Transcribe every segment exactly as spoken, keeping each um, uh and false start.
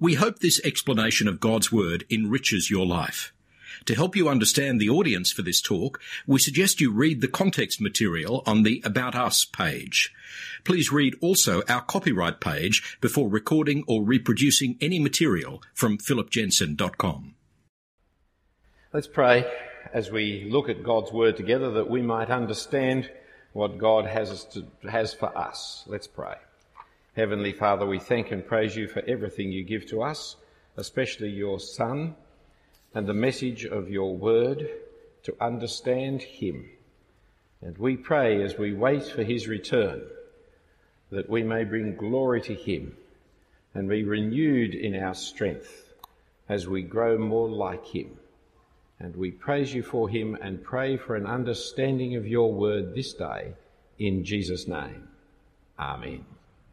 We hope this explanation of God's Word enriches your life. To help you understand the audience for this talk, we suggest you read the context material on the About Us page. Please read also our copyright page before recording or reproducing any material from philip jensen dot com. Let's pray as we look at God's Word together that we might understand what God has, to, has for us. Let's pray. Heavenly Father, we thank and praise you for everything you give to us, especially your Son and the message of your word to understand him. And we pray as we wait for his return that we may bring glory to him and be renewed in our strength as we grow more like him. And we praise you for him and pray for an understanding of your word this day in Jesus' name. Amen.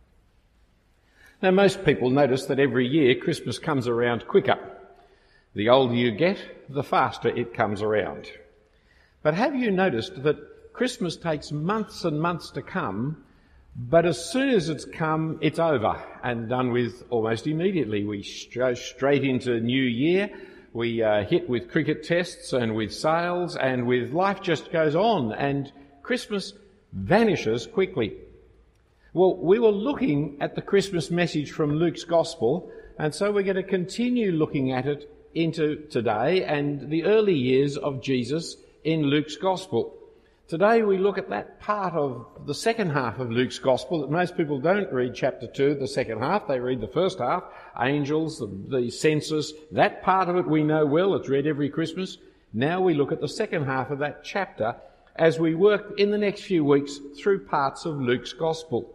Now, most people notice that every year Christmas comes around quicker. The older you get, the faster it comes around. But have you noticed that Christmas takes months and months to come, but as soon as it's come, it's over and done with almost immediately. We go straight into New Year, we uh, hit with cricket tests and with sales, and with life just goes on, and Christmas vanishes quickly. Well, we were looking at the Christmas message from Luke's Gospel, and so we're going to continue looking at it into today and the early years of Jesus in Luke's Gospel. Today we look at that part of the second half of Luke's Gospel that most people don't read chapter two, the second half. They read the first half, angels, the, the census. That part of it we know well. It's read every Christmas. Now we look at the second half of that chapter as we work in the next few weeks through parts of Luke's Gospel.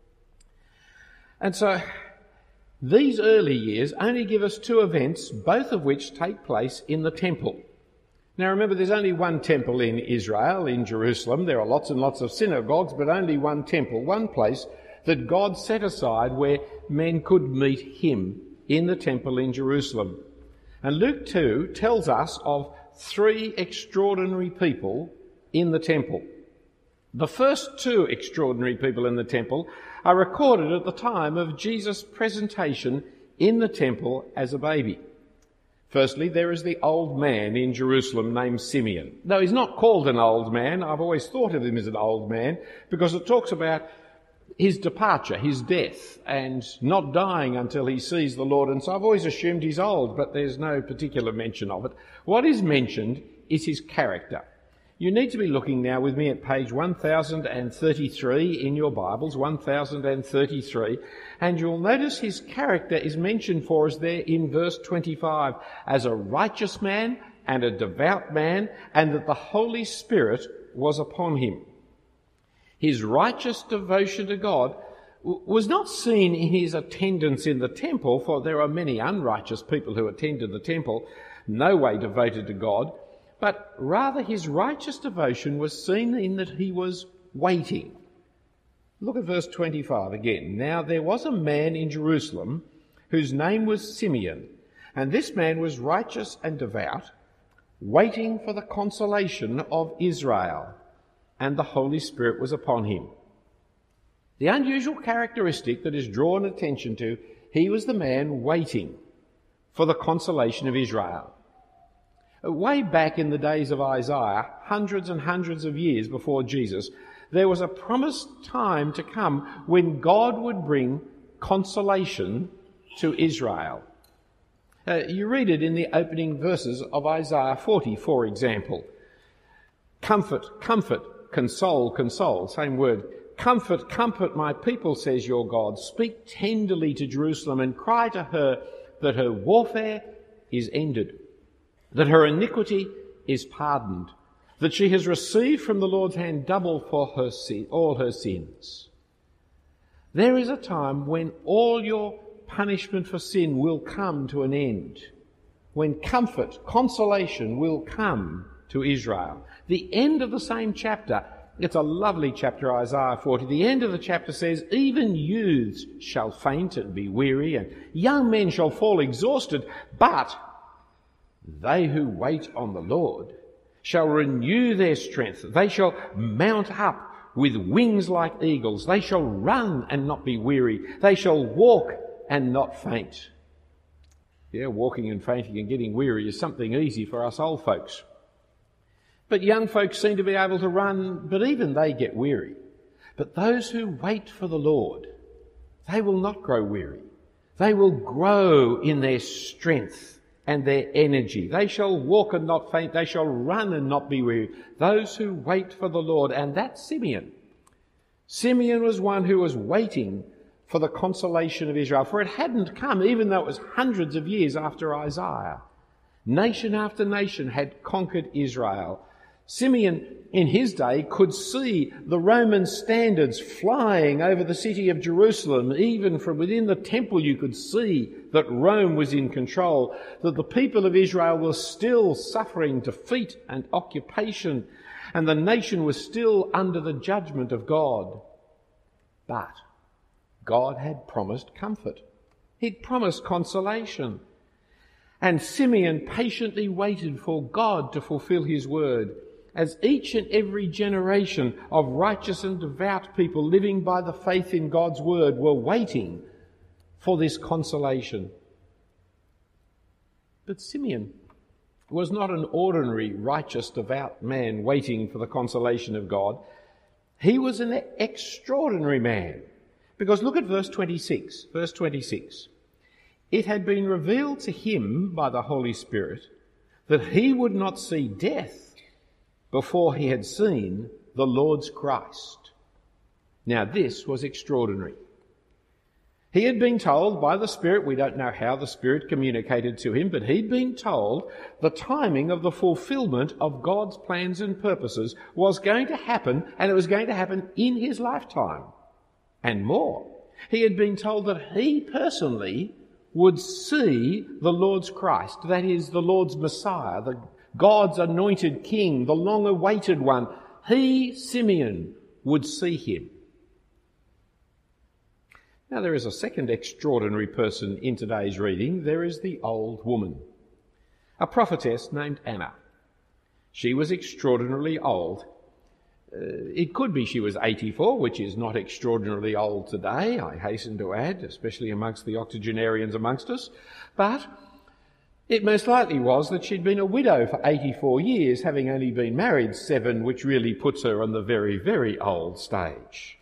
And so these early years only give us two events, both of which take place in the temple. Now remember, there's only one temple in Israel, in Jerusalem. There are lots and lots of synagogues, but only one temple, one place that God set aside where men could meet him, in the temple in Jerusalem. And Luke two tells us of three extraordinary people in the temple. The first two extraordinary people in the temple are recorded at the time of Jesus' presentation in the temple as a baby. Firstly, there is the old man in Jerusalem named Simeon. No, he's not called an old man. I've always thought of him as an old man because it talks about his departure, his death, and not dying until he sees the Lord. And so I've always assumed he's old, but there's no particular mention of it. What is mentioned is his character. You need to be looking now with me at page one thousand thirty-three in your Bibles, one thousand thirty-three, and you'll notice his character is mentioned for us there in verse twenty-five as a righteous man and a devout man, and that the Holy Spirit was upon him. His righteous devotion to God was not seen in his attendance in the temple, for there are many unrighteous people who attended the temple, no way devoted to God, but rather his righteous devotion was seen in that he was waiting. Look at verse twenty-five again. Now there was a man in Jerusalem whose name was Simeon, and this man was righteous and devout, waiting for the consolation of Israel, and the Holy Spirit was upon him. The unusual characteristic that is drawn attention to, he was the man waiting for the consolation of Israel. Way back in the days of Isaiah, hundreds and hundreds of years before Jesus, there was a promised time to come when God would bring consolation to Israel. Uh, you read it in the opening verses of Isaiah forty, for example. Comfort, comfort, console, console, same word. Comfort, comfort my people, says your God. Speak tenderly to Jerusalem and cry to her that her warfare is ended, that her iniquity is pardoned, that she has received from the Lord's hand double for her sin, all her sins. There is a time when all your punishment for sin will come to an end, when comfort, consolation will come to Israel. The end of the same chapter, it's a lovely chapter, Isaiah forty. The end of the chapter says, even youths shall faint and be weary, and young men shall fall exhausted, but they who wait on the Lord shall renew their strength. They shall mount up with wings like eagles. They shall run and not be weary. They shall walk and not faint. Yeah, walking and fainting and getting weary is something easy for us old folks. But young folks seem to be able to run, but even they get weary. But those who wait for the Lord, they will not grow weary. They will grow in their strength and their energy. They shall walk and not faint. They shall run and not be weary. Those who wait for the Lord. And that's Simeon. Simeon was one who was waiting for the consolation of Israel, for it hadn't come, even though it was hundreds of years after Isaiah. Nation after nation had conquered Israel. Simeon, in his day, could see the Roman standards flying over the city of Jerusalem. Even from within the temple you could see that Rome was in control, that the people of Israel were still suffering defeat and occupation, and the nation was still under the judgment of God. But God had promised comfort. He'd promised consolation. And Simeon patiently waited for God to fulfill his word, as each and every generation of righteous and devout people living by the faith in God's word were waiting for this consolation. But Simeon was not an ordinary righteous, devout man waiting for the consolation of God. He was an extraordinary man. Because look at verse twenty-six. Verse twenty-six. It had been revealed to him by the Holy Spirit that he would not see death before he had seen the Lord's Christ. Now this was extraordinary. He had been told by the Spirit, we don't know how the Spirit communicated to him, but he'd been told the timing of the fulfillment of God's plans and purposes was going to happen, and it was going to happen in his lifetime. And more, he had been told that he personally would see the Lord's Christ, that is, the Lord's Messiah, the God's anointed King, the long-awaited one. He, Simeon, would see him. Now there is a second extraordinary person in today's reading. There is the old woman, a prophetess named Anna. She was extraordinarily old. Uh, it could be she was eighty-four, which is not extraordinarily old today, I hasten to add, especially amongst the octogenarians amongst us. But it most likely was that she'd been a widow for eighty-four years, having only been married seven, which really puts her on the very, very old stage.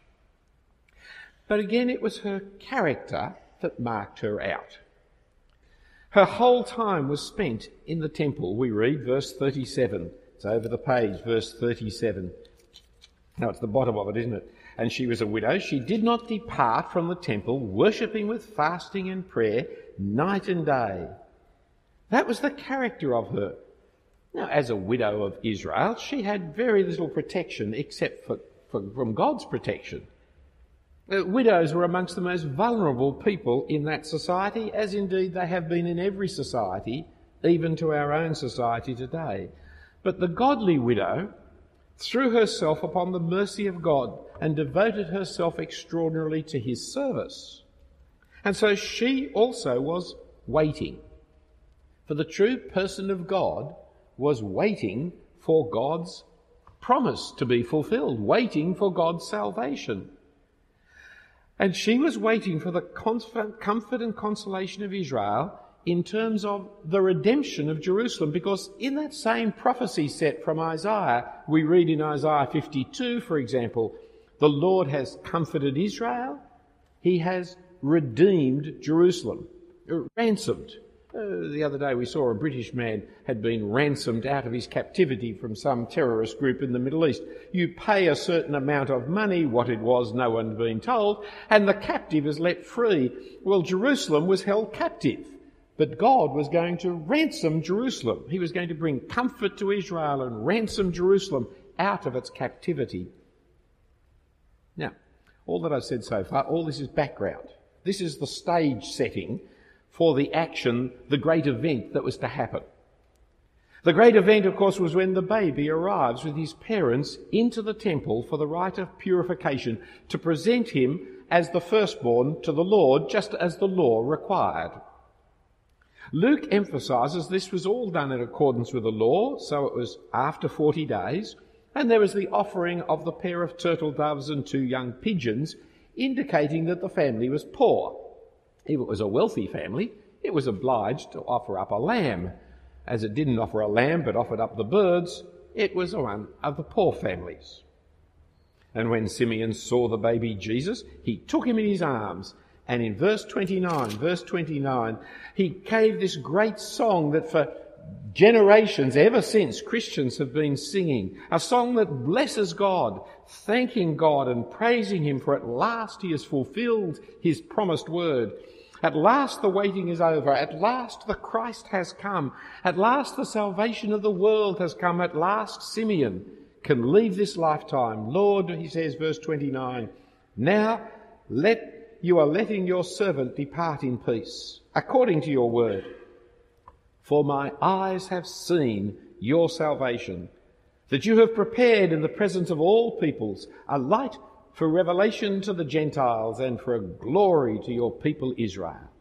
But again, it was her character that marked her out. Her whole time was spent in the temple. We read verse thirty-seven. It's over the page, verse thirty-seven. No, it's the bottom of it, isn't it? And she was a widow. She did not depart from the temple, worshipping with fasting and prayer night and day. That was the character of her. Now, as a widow of Israel, she had very little protection except for, for from God's protection. Uh, widows were amongst the most vulnerable people in that society, as indeed they have been in every society, even to our own society today. But the godly widow threw herself upon the mercy of God and devoted herself extraordinarily to his service. And so she also was waiting. For the true person of God was waiting for God's promise to be fulfilled, waiting for God's salvation. And she was waiting for the comfort and consolation of Israel in terms of the redemption of Jerusalem, because in that same prophecy set from Isaiah, we read in Isaiah fifty-two, for example, the Lord has comforted Israel, he has redeemed Jerusalem, ransomed. Uh, the other day we saw a British man had been ransomed out of his captivity from some terrorist group in the Middle East. You pay a certain amount of money, what it was no one's been told, and the captive is let free. Well, Jerusalem was held captive, but God was going to ransom Jerusalem. He was going to bring comfort to Israel and ransom Jerusalem out of its captivity. Now, all that I've said so far, all this is background. This is the stage setting for the action, the great event that was to happen. The great event, of course, was when the baby arrives with his parents into the temple for the rite of purification to present him as the firstborn to the Lord, just as the law required. Luke emphasises this was all done in accordance with the law, so it was after forty days, and there was the offering of the pair of turtle doves and two young pigeons, indicating that the family was poor. If it was a wealthy family, it was obliged to offer up a lamb. As it didn't offer a lamb but offered up the birds, it was one of the poor families. And when Simeon saw the baby Jesus, he took him in his arms. And in verse twenty-nine, verse twenty-nine, he gave this great song that for generations ever since Christians have been singing, a song that blesses God, thanking God and praising him for at last he has fulfilled his promised word. At last the waiting is over. At last the Christ has come. At last the salvation of the world has come. At last Simeon can leave this lifetime. Lord, he says, verse twenty-nine, now let you are letting your servant depart in peace, according to your word. For my eyes have seen your salvation, that you have prepared in the presence of all peoples a light for revelation to the Gentiles and for a glory to your people Israel.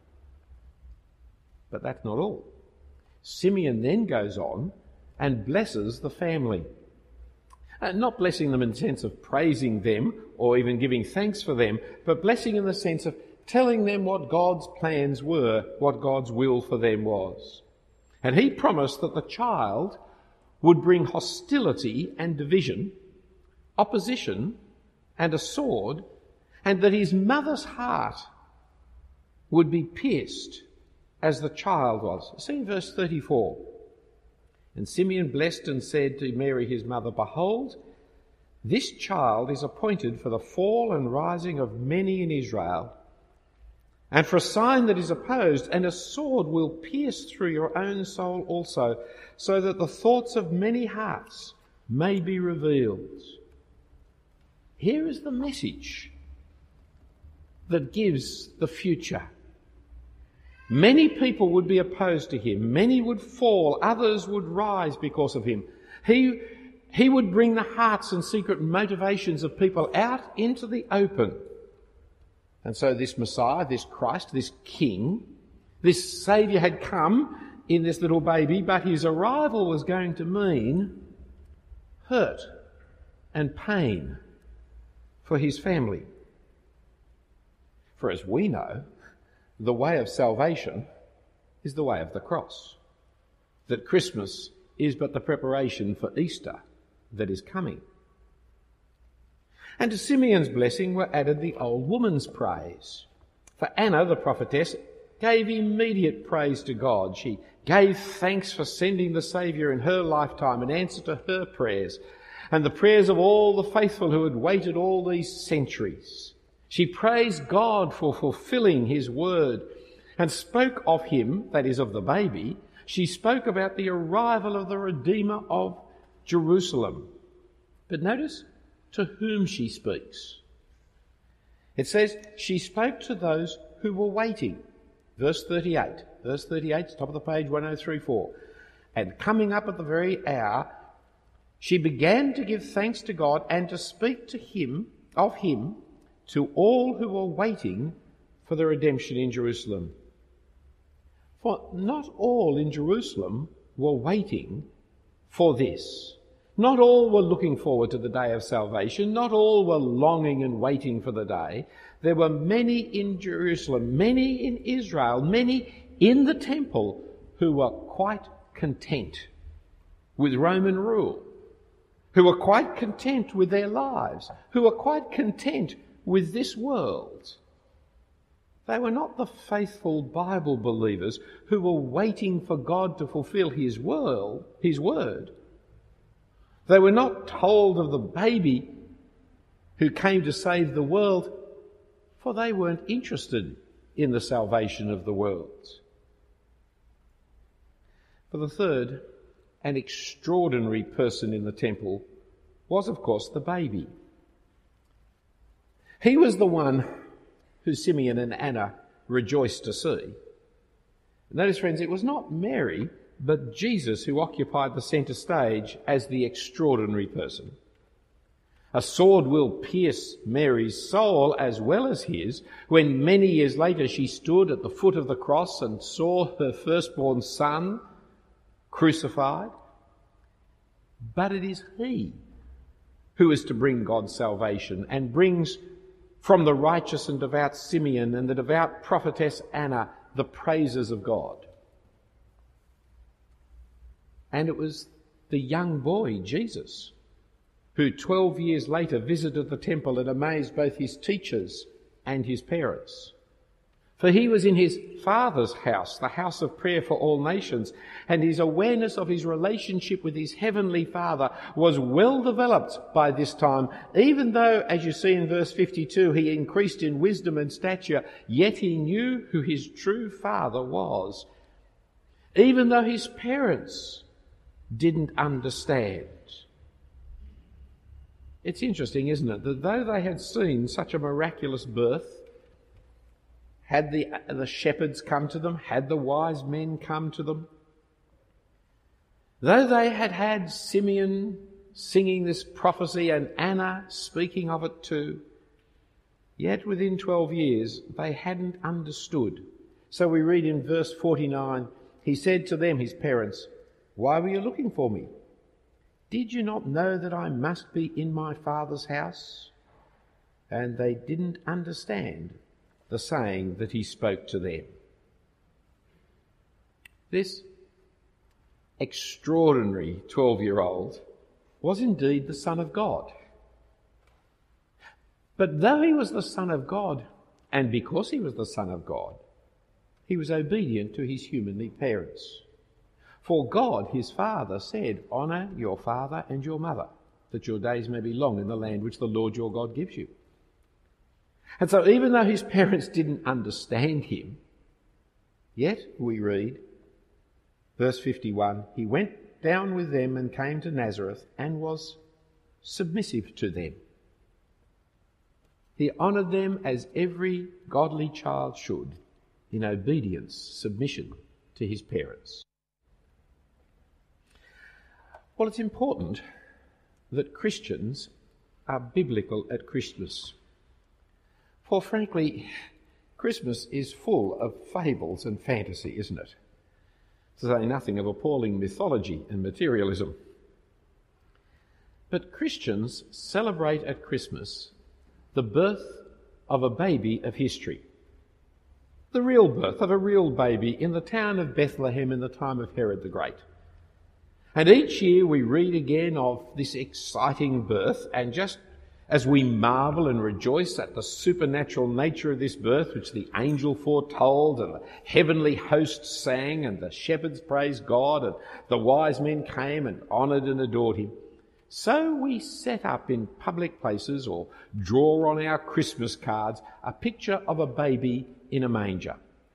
But that's not all. Simeon then goes on and blesses the family. Uh, not blessing them in the sense of praising them or even giving thanks for them, but blessing in the sense of telling them what God's plans were, what God's will for them was. And he promised that the child would bring hostility and division, opposition and a sword, and that his mother's heart would be pierced as the child was. See in verse thirty-four. And Simeon blessed and said to Mary his mother, behold, this child is appointed for the fall and rising of many in Israel, and for a sign that is opposed, and a sword will pierce through your own soul also, so that the thoughts of many hearts may be revealed. Here is the message that gives the future. Many people would be opposed to him. Many would fall. Others would rise because of him. He, he would bring the hearts and secret motivations of people out into the open. And so this Messiah, this Christ, this King, this Saviour had come in this little baby, but his arrival was going to mean hurt and pain for his family. For as we know, the way of salvation is the way of the cross. That Christmas is but the preparation for Easter that is coming. And to Simeon's blessing were added the old woman's praise. For Anna, the prophetess, gave immediate praise to God. She gave thanks for sending the Saviour in her lifetime in answer to her prayers and the prayers of all the faithful who had waited all these centuries. She praised God for fulfilling his word and spoke of him, that is of the baby. She spoke about the arrival of the Redeemer of Jerusalem. But notice to whom she speaks. It says she spoke to those who were waiting. Verse thirty-eight. Verse thirty-eight, top of the page, one oh three four. And coming up at the very hour, she began to give thanks to God and to speak to him, of him, to all who were waiting for the redemption in Jerusalem. For not all in Jerusalem were waiting for this. Not all were looking forward to the day of salvation. Not all were longing and waiting for the day. There were many in Jerusalem, many in Israel, many in the temple who were quite content with Roman rule, who were quite content with their lives, who were quite content with this world. They were not the faithful Bible believers who were waiting for God to fulfill his word, his word. They were not told of the baby who came to save the world, for they weren't interested in the salvation of the world. For the third, an extraordinary person in the temple was, of course, the baby. He was the one who Simeon and Anna rejoiced to see. Notice, friends, it was not Mary, but Jesus who occupied the centre stage as the extraordinary person. A sword will pierce Mary's soul as well as his when many years later she stood at the foot of the cross and saw her firstborn son crucified. But it is he who is to bring God's salvation and brings from the righteous and devout Simeon and the devout prophetess Anna the praises of God. And it was the young boy, Jesus, who twelve years later visited the temple and amazed both his teachers and his parents. For he was in his Father's house, the house of prayer for all nations, and his awareness of his relationship with his heavenly Father was well developed by this time, even though, as you see in verse fifty-two, he increased in wisdom and stature, yet he knew who his true Father was, even though his parents didn't understand. It's interesting, isn't it, that though they had seen such a miraculous birth, had the, the shepherds come to them, had the wise men come to them, though they had had Simeon singing this prophecy and Anna speaking of it too, yet within twelve years they hadn't understood. So we read in verse forty-nine, he said to them, his parents, "Why were you looking for me? Did you not know that I must be in my Father's house?" And they didn't understand the saying that he spoke to them. This extraordinary twelve-year-old was indeed the Son of God. But though he was the Son of God, and because he was the Son of God, he was obedient to his humanly parents. For God, his Father, said, "Honour your father and your mother, that your days may be long in the land which the Lord your God gives you." And so even though his parents didn't understand him, yet we read, verse fifty-one, he went down with them and came to Nazareth and was submissive to them. He honoured them as every godly child should, in obedience, submission to his parents. Well, it's important that Christians are biblical at Christmas. For frankly, Christmas is full of fables and fantasy, isn't it? To say nothing of appalling mythology and materialism. But Christians celebrate at Christmas the birth of a baby of history. The real birth of a real baby in the town of Bethlehem in the time of Herod the Great. And each year we read again of this exciting birth, and just as we marvel and rejoice at the supernatural nature of this birth, which the angel foretold and the heavenly host sang and the shepherds praised God and the wise men came and honoured and adored him, so we set up in public places or draw on our Christmas cards a picture of a baby in a manger.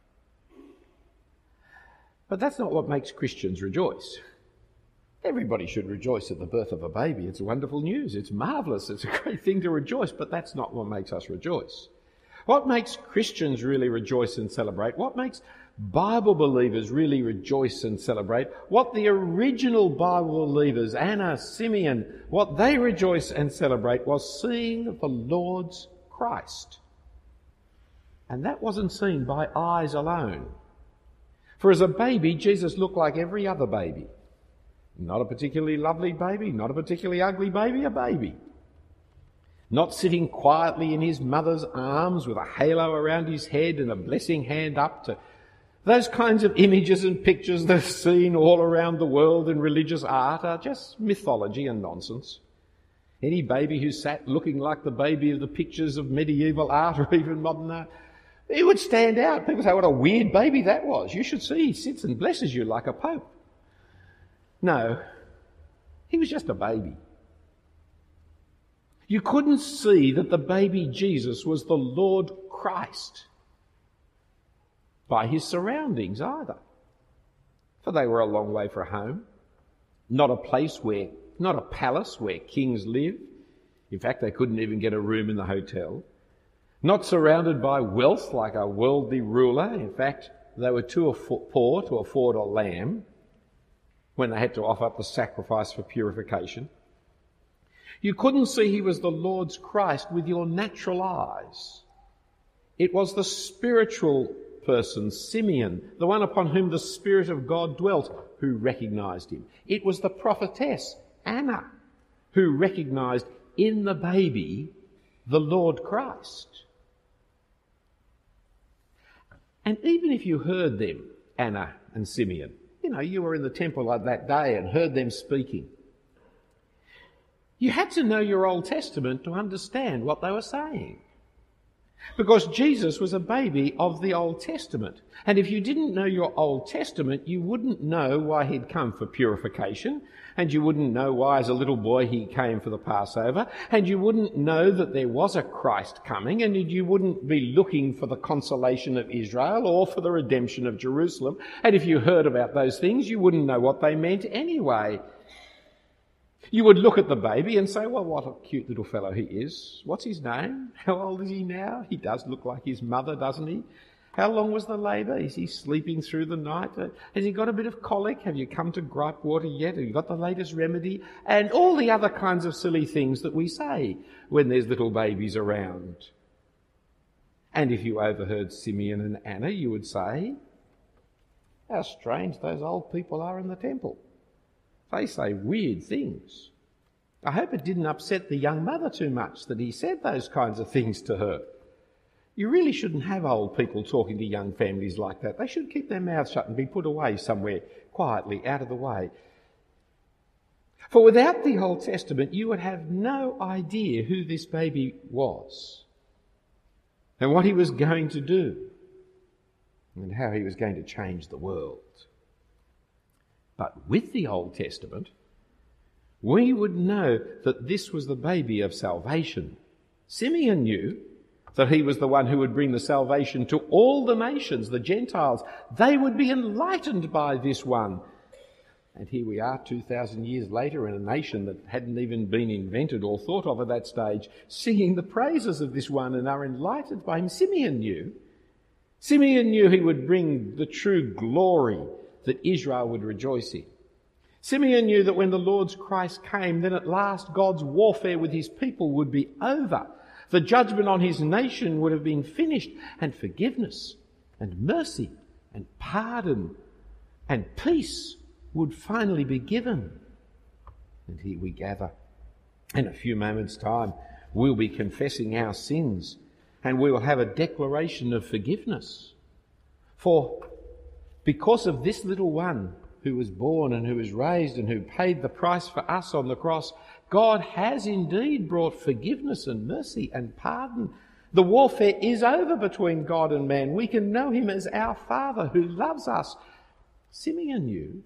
But that's not what makes Christians rejoice. Everybody should rejoice at the birth of a baby. It's wonderful news. It's marvellous. It's a great thing to rejoice, but that's not what makes us rejoice. What makes Christians really rejoice and celebrate, what makes Bible believers really rejoice and celebrate, what the original Bible believers, Anna, Simeon, what they rejoice and celebrate was seeing the Lord's Christ. And that wasn't seen by eyes alone. For as a baby, Jesus looked like every other baby. Not a particularly lovely baby, not a particularly ugly baby, a baby. Not sitting quietly in his mother's arms with a halo around his head and a blessing hand up to those kinds of images and pictures that are seen all around the world in religious art are just mythology and nonsense. Any baby who sat looking like the baby of the pictures of medieval art or even modern art, it would stand out. People say, what a weird baby that was. You should see, he sits and blesses you like a pope. No, he was just a baby. You couldn't see that the baby Jesus was the Lord Christ by his surroundings either. For they were a long way from home, not a place where, not a palace where kings live. In fact, they couldn't even get a room in the hotel. Not surrounded by wealth like a worldly ruler. In fact, they were too poor to afford a lamb when they had to offer up the sacrifice for purification. You couldn't see he was the Lord's Christ with your natural eyes. It was the spiritual person, Simeon, the one upon whom the Spirit of God dwelt, who recognised him. It was the prophetess, Anna, who recognised in the baby the Lord Christ. And even if you heard them, Anna and Simeon, you know, you were in the temple that day and heard them speaking, you had to know your Old Testament to understand what they were saying. Because Jesus was a baby of the Old Testament. And if you didn't know your Old Testament, you wouldn't know why he'd come for purification, and you wouldn't know why as a little boy he came for the Passover, and you wouldn't know that there was a Christ coming, and you wouldn't be looking for the consolation of Israel or for the redemption of Jerusalem. And if you heard about those things, you wouldn't know what they meant anyway. You would look at the baby and say, well, what a cute little fellow he is. What's his name? How old is he now? He does look like his mother, doesn't he? How long was the labour? Is he sleeping through the night? Has he got a bit of colic? Have you come to gripe water yet? Have you got the latest remedy? And all the other kinds of silly things that we say when there's little babies around. And if you overheard Simeon and Anna, you would say, how strange those old people are in the temple. They say weird things. I hope it didn't upset the young mother too much that he said those kinds of things to her. You really shouldn't have old people talking to young families like that. They should keep their mouths shut and be put away somewhere quietly, out of the way. For without the Old Testament, you would have no idea who this baby was and what he was going to do and how he was going to change the world. But with the Old Testament, we would know that this was the baby of salvation. Simeon knew that he was the one who would bring the salvation to all the nations, the Gentiles. They would be enlightened by this one. And here we are two thousand years later in a nation that hadn't even been invented or thought of at that stage, singing the praises of this one and are enlightened by him. Simeon knew. Simeon knew he would bring the true glory that Israel would rejoice in. Simeon knew that when the Lord's Christ came, then at last God's warfare with his people would be over. The judgment on his nation would have been finished, and forgiveness and mercy and pardon and peace would finally be given. And here we gather. In a few moments' time, we'll be confessing our sins, and we will have a declaration of forgiveness. For because of this little one who was born and who was raised and who paid the price for us on the cross, God has indeed brought forgiveness and mercy and pardon. The warfare is over between God and man. We can know him as our Father who loves us. Simeon knew.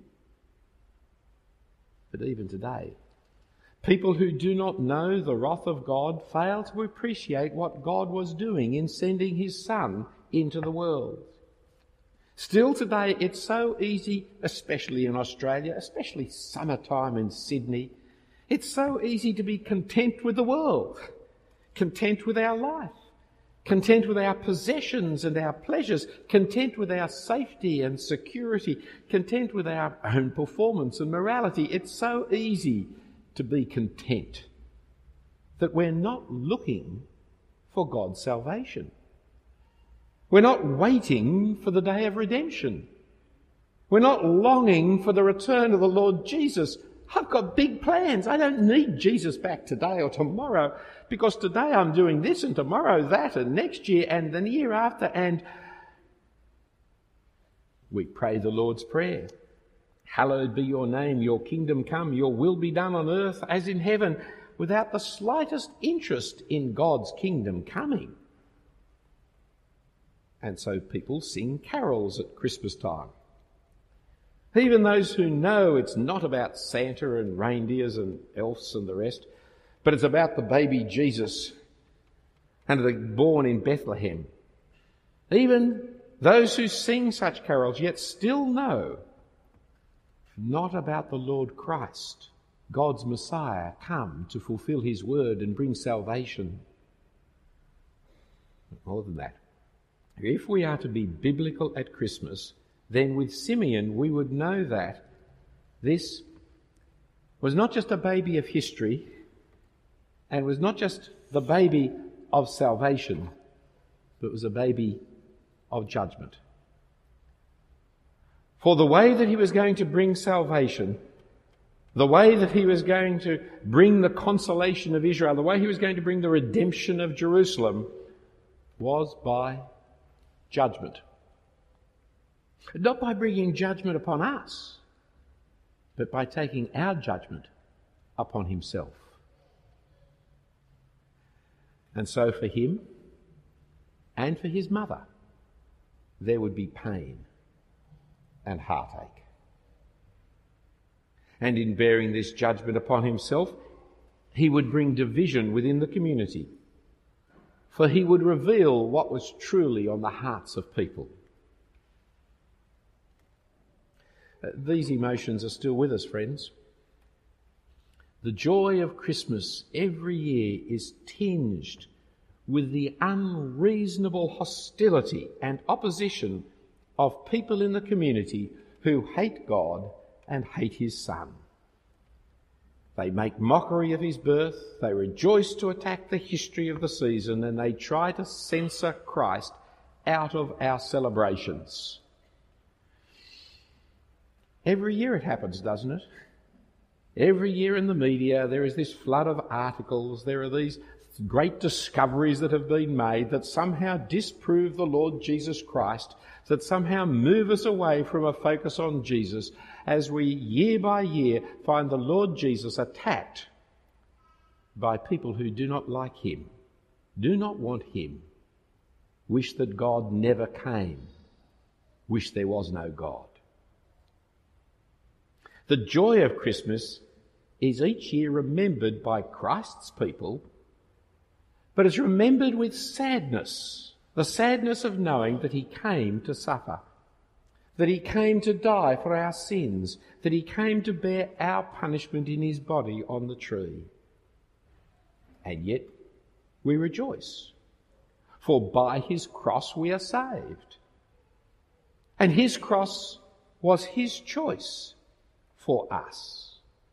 But even today, people who do not know the wrath of God fail to appreciate what God was doing in sending his Son into the world. Still today, it's so easy, especially in Australia, especially summertime in Sydney, it's so easy to be content with the world, content with our life, content with our possessions and our pleasures, content with our safety and security, content with our own performance and morality. It's so easy to be content that we're not looking for God's salvation. We're not waiting for the day of redemption. We're not longing for the return of the Lord Jesus. I've got big plans. I don't need Jesus back today or tomorrow, because today I'm doing this and tomorrow that and next year and the year after. And we pray the Lord's Prayer. Hallowed be your name, your kingdom come, your will be done on earth as in heaven, without the slightest interest in God's kingdom coming. And so people sing carols at Christmas time. Even those who know it's not about Santa and reindeers and elves and the rest, but it's about the baby Jesus and the born in Bethlehem. Even those who sing such carols yet still know not about the Lord Christ, God's Messiah, come to fulfill his word and bring salvation. More than that, if we are to be biblical at Christmas, then with Simeon we would know that this was not just a baby of history and was not just the baby of salvation, but was a baby of judgment. For the way that he was going to bring salvation, the way that he was going to bring the consolation of Israel, the way he was going to bring the redemption of Jerusalem was by judgment. Not by bringing judgment upon us, but by taking our judgment upon himself. And so for him and for his mother, there would be pain and heartache. And in bearing this judgment upon himself, he would bring division within the community, for he would reveal what was truly on the hearts of people. These emotions are still with us, friends. The joy of Christmas every year is tinged with the unreasonable hostility and opposition of people in the community who hate God and hate his Son. They make mockery of his birth, they rejoice to attack the history of the season, and they try to censor Christ out of our celebrations. Every year it happens, doesn't it? Every year in the media there is this flood of articles, there are these great discoveries that have been made that somehow disprove the Lord Jesus Christ, that somehow move us away from a focus on Jesus, as we year by year find the Lord Jesus attacked by people who do not like him, do not want him, wish that God never came, wish there was no God. The joy of Christmas is each year remembered by Christ's people, but is remembered with sadness, the sadness of knowing that he came to suffer, that he came to die for our sins, that he came to bear our punishment in his body on the tree. And yet we rejoice, for by his cross we are saved. And his cross was his choice for us.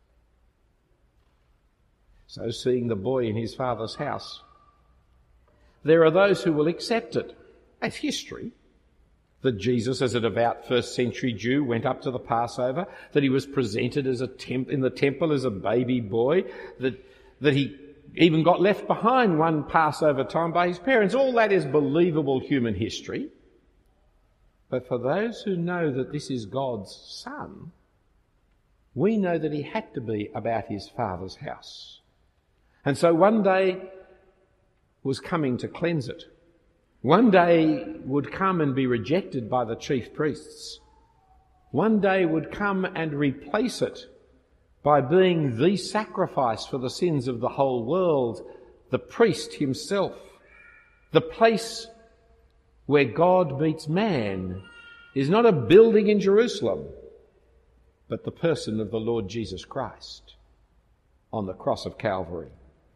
So, seeing the boy in his father's house, there are those who will accept it as history, that Jesus, as a devout first century Jew, went up to the Passover, that he was presented as a temp- in the temple as a baby boy, that, that he even got left behind one Passover time by his parents. All that is believable human history. But for those who know that this is God's Son, we know that he had to be about his Father's house. And so one day was coming to cleanse it. One day would come and be rejected by the chief priests. One day would come and replace it by being the sacrifice for the sins of the whole world, the priest himself, the place where God meets man is not a building in Jerusalem, but the person of the Lord Jesus Christ on the cross of Calvary.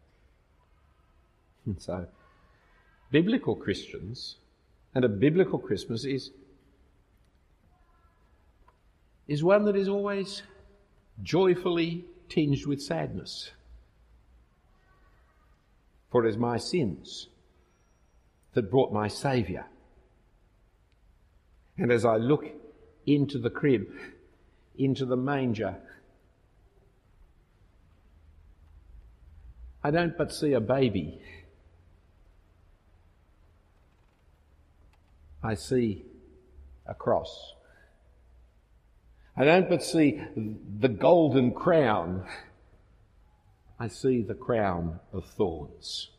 And so, biblical Christians and a biblical Christmas is, is one that is always joyfully tinged with sadness. For it is my sins that brought my Saviour. And as I look into the crib, into the manger, I don't but see a baby. I see a cross. I don't but see the golden crown. I see the crown of thorns.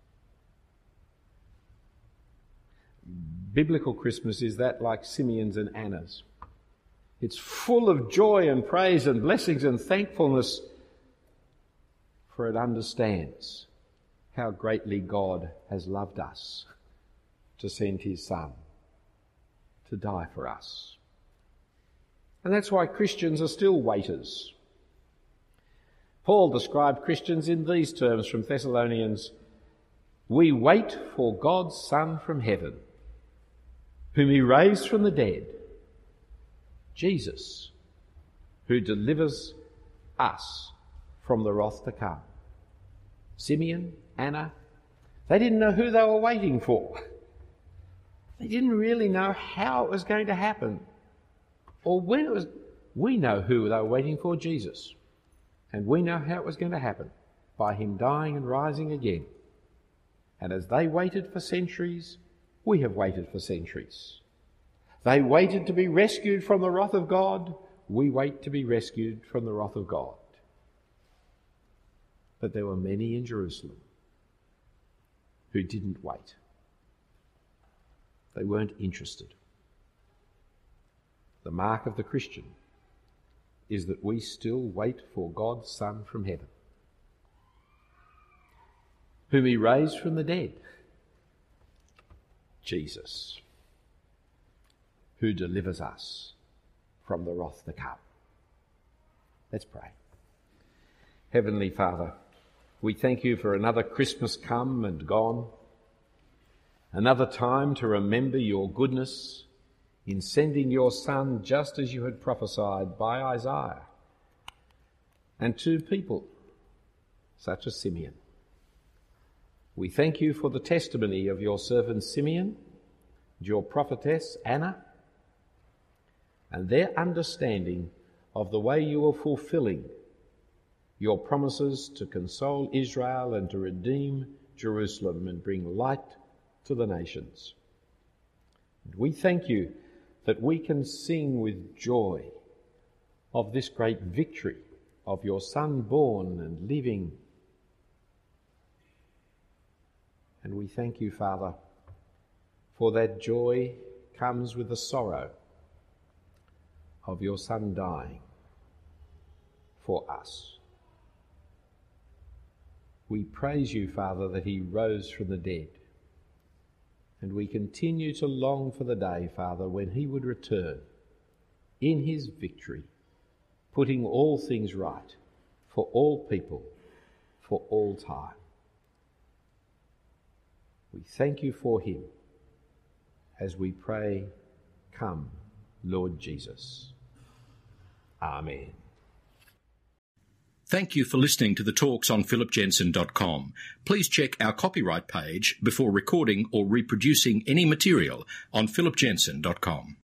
Biblical Christmas is that like Simeon's and Anna's. It's full of joy and praise and blessings and thankfulness, for it understands how greatly God has loved us to send his Son to die for us. And that's why Christians are still waiters. Paul described Christians in these terms from Thessalonians: we wait for God's Son from heaven, whom he raised from the dead, Jesus, who delivers us from the wrath to come. Simeon, Anna, they didn't know who they were waiting for. They didn't really know how it was going to happen or when it was. We know who they were waiting for, Jesus. And we know how it was going to happen, by him dying and rising again. And as they waited for centuries, we have waited for centuries. They waited to be rescued from the wrath of God. We wait to be rescued from the wrath of God. But there were many in Jerusalem who didn't wait. They weren't interested. The mark of the Christian is that we still wait for God's Son from heaven, whom he raised from the dead, Jesus, who delivers us from the wrath to come. Let's pray. Heavenly Father, we thank you for another Christmas come and gone, another time to remember your goodness in sending your Son just as you had prophesied by Isaiah, and to people such as Simeon. We thank you for the testimony of your servant Simeon and your prophetess Anna, and their understanding of the way you are fulfilling your promises to console Israel and to redeem Jerusalem and bring light to the nations. And we thank you that we can sing with joy of this great victory of your Son born and living. And we thank you, Father, for that joy comes with the sorrow of your Son dying for us. We praise you, Father, that he rose from the dead. And we continue to long for the day, Father, when he would return in his victory, putting all things right for all people, for all time. We thank you for him as we pray, come, Lord Jesus. Amen. Thank you for listening to the talks on philip jensen dot com. Please check our copyright page before recording or reproducing any material on philip jensen dot com.